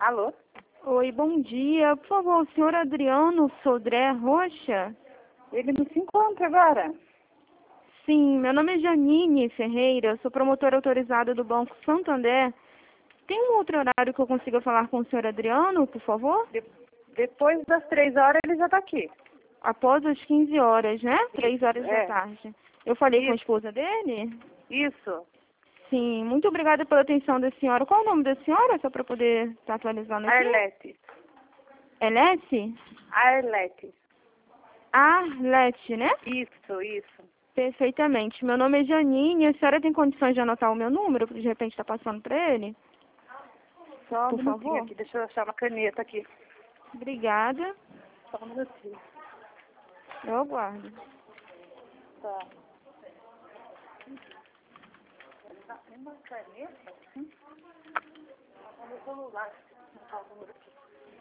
Alô? Oi, bom dia. Por favor, o senhor Adriano Sodré Rocha? Ele não se encontra agora. Sim, meu nome é Janine Ferreira, sou promotora autorizada do Banco Santander. Tem um outro horário que eu consiga falar com o senhor Adriano, por favor? Depois das 3 horas ele já está aqui. Após as 15 horas, né? 3 horas da É. tarde. Eu falei com a Isso. esposa dele? Isso. Sim, muito obrigada pela atenção da senhora. Qual é o nome da senhora, só para poder estar atualizando aqui? Arlete. Elete? Arlete. Arlete, né? Isso. Perfeitamente. Meu nome é Janine. A senhora tem condições de anotar o meu número, porque de repente está passando para ele? Só um Por minutinho favor. aqui. Deixa eu achar uma caneta aqui. Obrigada. Só um minutinho. Eu aguardo. Tá. Tem uma caneta? Tá no celular. Tá o número aqui.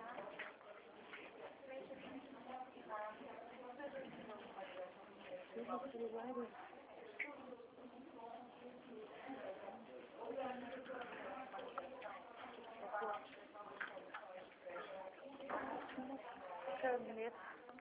Caneta.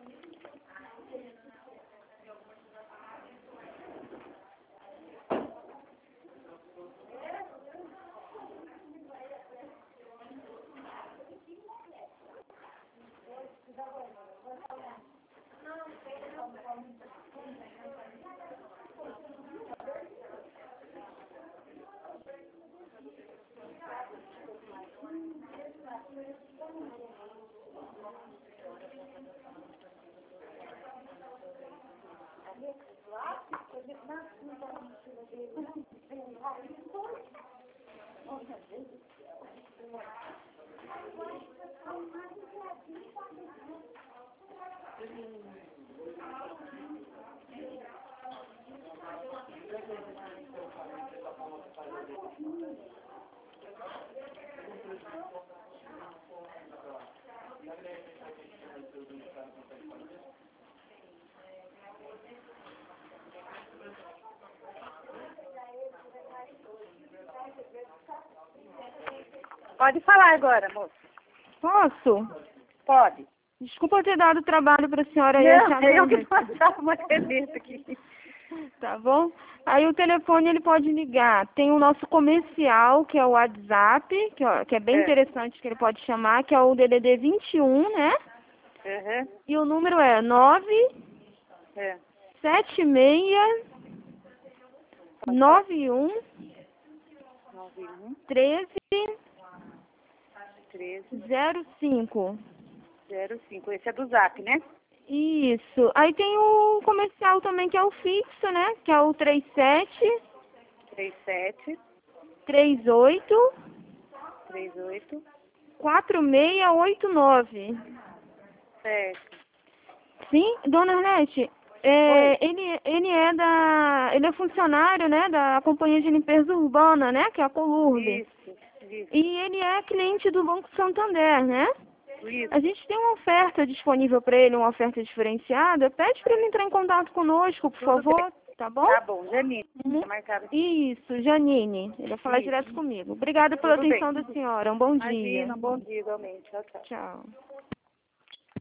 Pode falar agora, moça. Posso? Pode. Desculpa eu ter dado trabalho para a senhora aí Não, achar é eu que número. passava uma caneta aqui. Tá bom? Aí o telefone ele pode ligar. Tem o nosso comercial, que é o WhatsApp, que é bem interessante, que ele pode chamar, que é o DDD 21, né? Uhum. E o número é 976 91 91 13 13 05. 05. Esse é do Zap, né? Isso. Aí tem o comercial também, que é o fixo, né? Que é o 37 37 38 38 4689. certo. Sim, dona Arlete, ele é funcionário, né, da Companhia de Limpeza Urbana, né, que é a Colurbe. Isso. E ele é cliente do Banco Santander, né? Isso. A gente tem uma oferta disponível para ele, uma oferta diferenciada. Pede para ele entrar em contato conosco, por Tudo favor, tá bom? Tá bom, Janine. Uhum. Tá marcado aqui. Isso, Janine. Ele vai falar Isso. direto comigo. Obrigada pela Tudo bem. atenção da senhora. Um bom dia. Imagina, um bom dia igualmente. Tchau, tchau. Tchau.